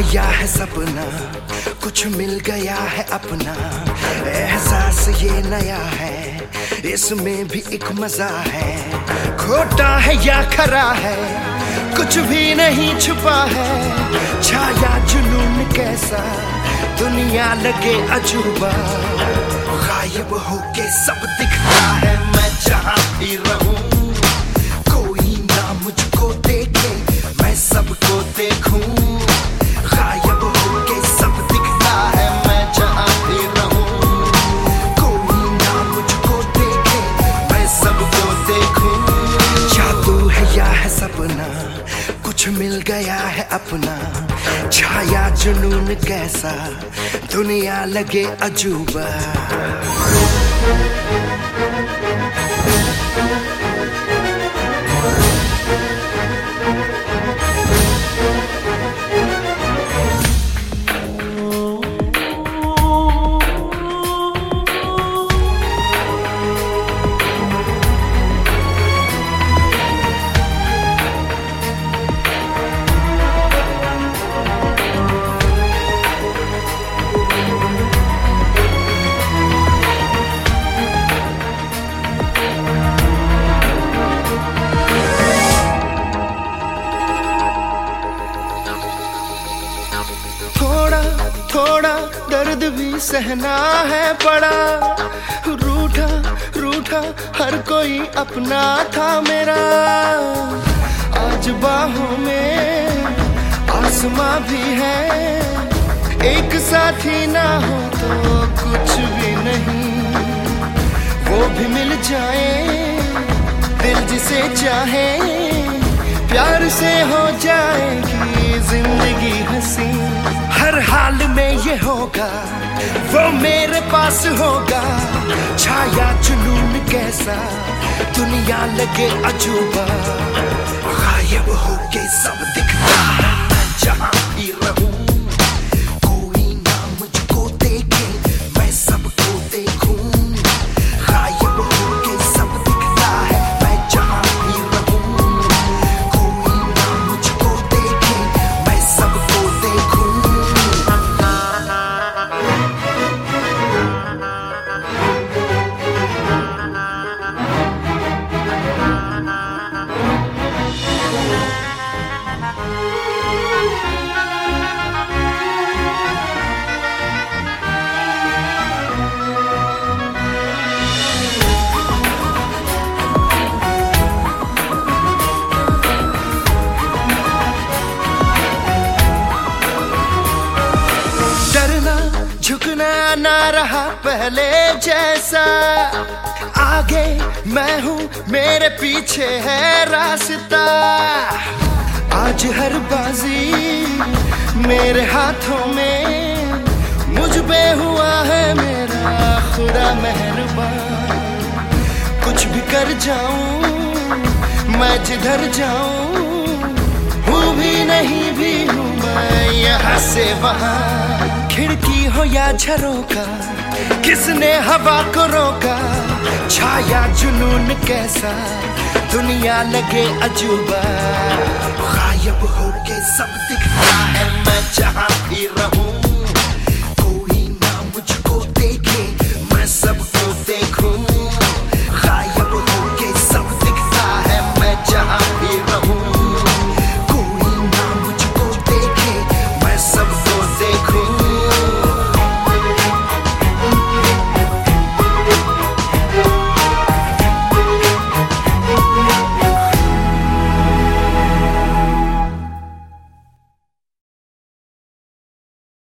है या है सपना, कुछ मिल गया है अपना। एहसास ये नया है, इसमें भी एक मजा है। खोटा है या खरा है, कुछ भी नहीं छुपा है। छाया जुनून कैसा, दुनिया लगे अजूबा। गायब होके सब दिखता है, मैं जहाँ भी रहूं। कोई ना मुझको देखे, मैं सबको देखूं। गायब होके सब दिखता है, मैं जहाँ भी रहूं। कोई ना मुझको देखे, मैं सबको देखूं। जादू है या है सपना, कुछ मिल गया है अपना। छाया जुनून कैसा, दुनिया लगे अजूबा। थोड़ा दर्द भी सहना है पड़ा। रूठा रूठा हर कोई अपना था मेरा। आज बाहों में आसमां भी है। एक साथी ना हो तो कुछ भी नहीं। वो भी मिल जाए, दिल जिसे चाहे। प्यार से हो जाएगी जिंदगी हंसी। हर हाल में ये होगा, वो मेरे पास होगा। छाया जुनून कैसा, दुनिया लगे अजूबा। गायब होके सब दिखता है, मैं जहाँ भी रहूं। कोई ना मुझको देखे, मैं सबको देखूं। गायब होके सब दिखता है, मैं जहाँ भी रहूं। कोई ना मुझको देखे, मैं सबको देखूं। झुकना ना रहा पहले जैसा। आगे मैं हूँ, मेरे पीछे है रास्ता। आज हर बाजी मेरे हाथों में। मुझ पे हुआ है मेरा खुदा मेहरबान। कुछ भी कर जाऊं मैं, जिधर जाऊं हूँ भी नहीं भी हूँ मैं यहाँ से वहाँ। खिड़की हो या झरोका, किसने हवा को रोका। छाया जुनून कैसा, दुनिया लगे अजूबा। गायब होके सब दिखता है, मैं जहाँ भी रहूं।